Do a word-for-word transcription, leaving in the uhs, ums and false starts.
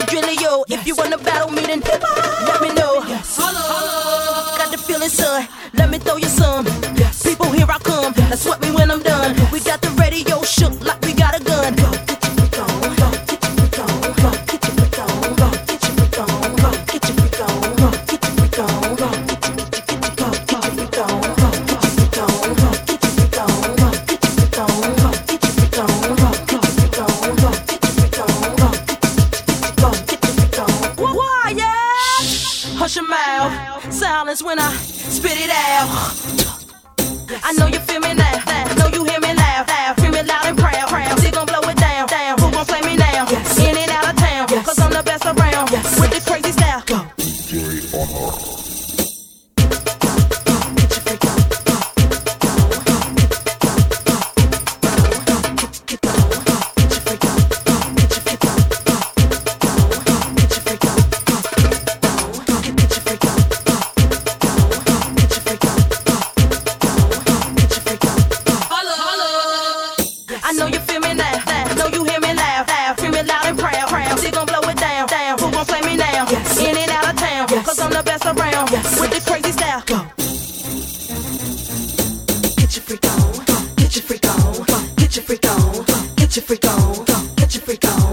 Drillio. If you wanna battle me, then let me know. Got the feeling, son. Let me throw you some. People, here I come. That's what me when I'm done. We got the radio shook like we got a gun. Hush your mouth, silence when I spit it out. I know you feel me now, now. Know you hear me loud, loud. Feel me loud and proud, proud. They gon' blow it down, down. Who gon' play me now? Yes. In and out of town, yes. Cause I'm the best around, yes. With the crazy style. Go. D J on her. I know you feel me now, now. Know you hear me loud, loud. Feel me loud and proud, proud. They gon' blow it down, down. Who gon' play me now? Yes. In and out of town, yes. Cause I'm the best around, yes. With the crazy style. Go. Get your freak on, get your freak on, get your freak on, get your freak on, get your freak on.